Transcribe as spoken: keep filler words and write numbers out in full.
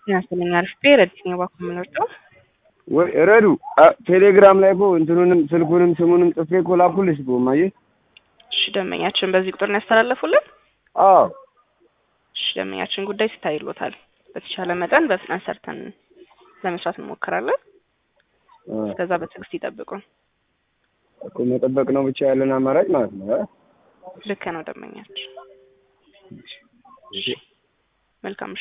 ያስለኛል ስፔረት ነው ባኩምነው ወይ ረዱ ቴሌግራም ላይ እኮ እንትኑንም ስልኩንም ስሙንም ጽፌ እኮ ላኩልሽ እኮ ማየ እሺ ደመኛችን በዚህ ቁጥር ነው ያስተላለፉልን አዎ እሺ ደመኛችን ጉዳይ ሲታይሎታል በተቻለ መጠን በፍጥነት ሰርተን ለመስራት እንሞክራለን እስከዛ በትዕግስት ይጠብቁ እኮ መጠበቅ ነው ብቻ ያለን አማራጭ ማለት ነው ልክ ነው ደመኛችን መልካም